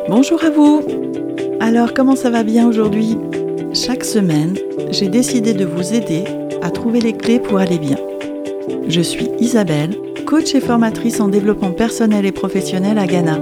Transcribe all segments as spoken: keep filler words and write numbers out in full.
Bonjour à vous. Alors, comment ça va bien aujourd'hui ? Chaque semaine, j'ai décidé de vous aider à trouver les clés pour aller bien. Je suis Isabelle, coach et formatrice en développement personnel et professionnel à Ghana.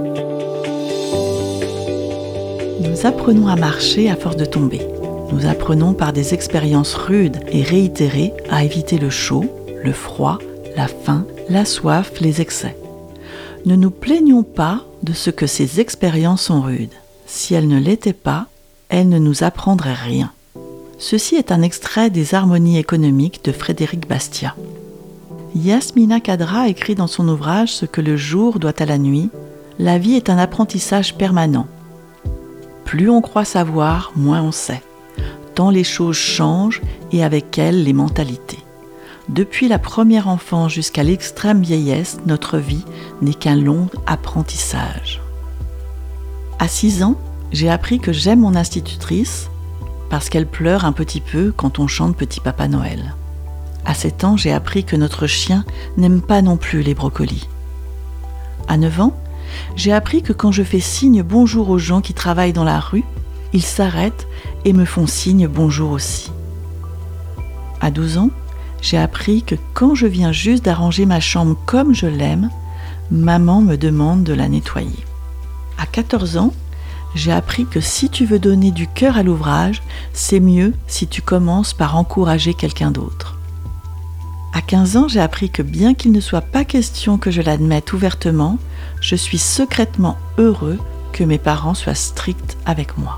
Nous apprenons à marcher à force de tomber. Nous apprenons par des expériences rudes et réitérées à éviter le chaud, le froid, la faim, la soif, les excès. Ne nous plaignons pas de ce que ces expériences sont rudes. Si elles ne l'étaient pas, elles ne nous apprendraient rien. Ceci est un extrait des Harmonies économiques de Frédéric Bastiat. Yasmina Khadra écrit dans son ouvrage « Ce que le jour doit à la nuit », la vie est un apprentissage permanent. Plus on croit savoir, moins on sait. Tant les choses changent et avec elles les mentalités. Depuis la première enfance jusqu'à l'extrême vieillesse, notre vie n'est qu'un long apprentissage. À six ans, j'ai appris que j'aime mon institutrice parce qu'elle pleure un petit peu quand on chante Petit Papa Noël. À sept ans, j'ai appris que notre chien n'aime pas non plus les brocolis. À neuf ans, j'ai appris que quand je fais signe bonjour aux gens qui travaillent dans la rue, ils s'arrêtent et me font signe bonjour aussi. À douze ans, j'ai appris que quand je viens juste d'arranger ma chambre comme je l'aime, maman me demande de la nettoyer. À quatorze ans, j'ai appris que si tu veux donner du cœur à l'ouvrage, c'est mieux si tu commences par encourager quelqu'un d'autre. À quinze ans, j'ai appris que bien qu'il ne soit pas question que je l'admette ouvertement, je suis secrètement heureux que mes parents soient stricts avec moi.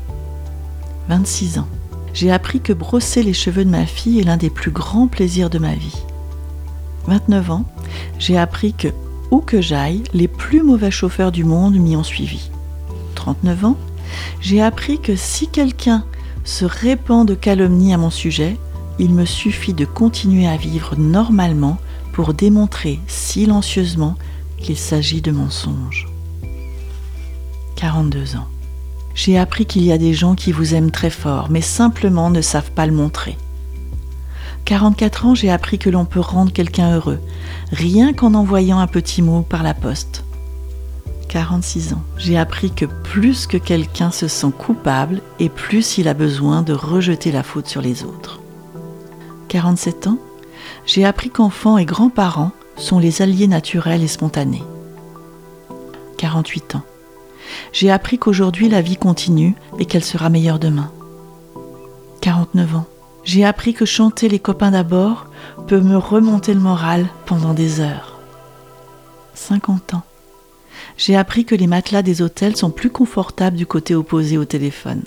vingt-six ans. J'ai appris que brosser les cheveux de ma fille est l'un des plus grands plaisirs de ma vie. vingt-neuf ans, j'ai appris que, où que j'aille, les plus mauvais chauffeurs du monde m'y ont suivi. trente-neuf ans, j'ai appris que si quelqu'un se répand de calomnies à mon sujet, il me suffit de continuer à vivre normalement pour démontrer silencieusement qu'il s'agit de mensonges. quarante-deux ans. J'ai appris qu'il y a des gens qui vous aiment très fort, mais simplement ne savent pas le montrer. quarante-quatre ans, j'ai appris que l'on peut rendre quelqu'un heureux, rien qu'en envoyant un petit mot par la poste. quarante-six ans, j'ai appris que plus que quelqu'un se sent coupable et plus il a besoin de rejeter la faute sur les autres. quarante-sept ans, j'ai appris qu'enfants et grands-parents sont les alliés naturels et spontanés. quarante-huit ans, j'ai appris qu'aujourd'hui la vie continue et qu'elle sera meilleure demain. quarante-neuf ans, j'ai appris que chanter les copains d'abord peut me remonter le moral pendant des heures. cinquante ans, j'ai appris que les matelas des hôtels sont plus confortables du côté opposé au téléphone.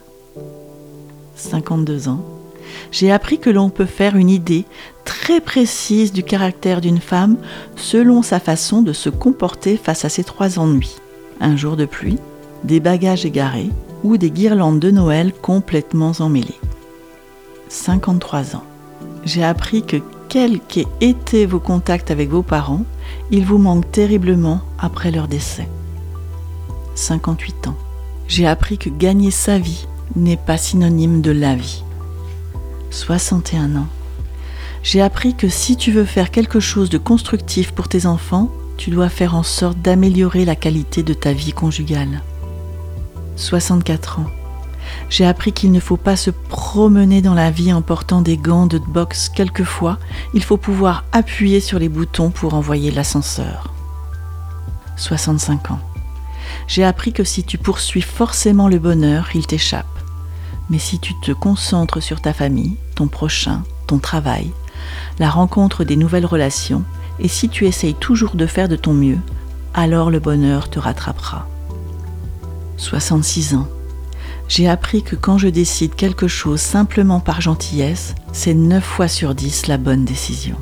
cinquante-deux ans, j'ai appris que l'on peut faire une idée très précise du caractère d'une femme selon sa façon de se comporter face à ses trois ennuis. Un jour de pluie, des bagages égarés ou des guirlandes de Noël complètement emmêlées. cinquante-trois ans. J'ai appris que quels qu'aient été vos contacts avec vos parents, ils vous manquent terriblement après leur décès. cinquante-huit ans. J'ai appris que gagner sa vie n'est pas synonyme de la vie. soixante et un ans. J'ai appris que si tu veux faire quelque chose de constructif pour tes enfants, tu dois faire en sorte d'améliorer la qualité de ta vie conjugale. soixante-quatre ans. J'ai appris qu'il ne faut pas se promener dans la vie en portant des gants de boxe. Quelquefois, il faut pouvoir appuyer sur les boutons pour envoyer l'ascenseur. soixante-cinq ans. J'ai appris que si tu poursuis forcément le bonheur, il t'échappe. Mais si tu te concentres sur ta famille, ton prochain, ton travail, la rencontre des nouvelles relations, et si tu essayes toujours de faire de ton mieux, alors le bonheur te rattrapera. soixante-six ans. J'ai appris que quand je décide quelque chose simplement par gentillesse, c'est neuf fois sur dix la bonne décision.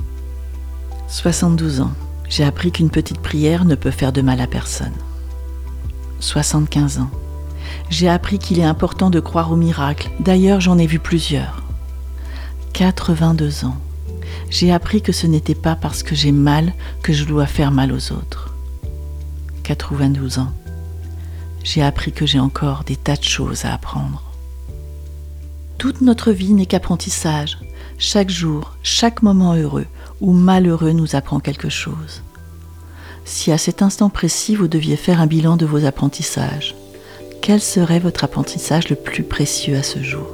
soixante-douze ans. J'ai appris qu'une petite prière ne peut faire de mal à personne. soixante-quinze ans. J'ai appris qu'il est important de croire aux miracles. D'ailleurs, j'en ai vu plusieurs. quatre-vingt-deux ans. J'ai appris que ce n'était pas parce que j'ai mal que je dois faire mal aux autres. quatre-vingt-douze ans. J'ai appris que j'ai encore des tas de choses à apprendre. Toute notre vie n'est qu'apprentissage. Chaque jour, chaque moment heureux ou malheureux nous apprend quelque chose. si à cet instant précis vous deviez faire un bilan de vos apprentissages, quel serait votre apprentissage le plus précieux à ce jour ?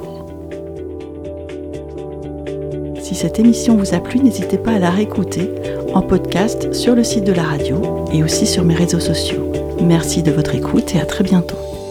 Si cette émission vous a plu, n'hésitez pas à la réécouter en podcast sur le site de la radio et aussi sur mes réseaux sociaux. Merci de votre écoute et à très bientôt.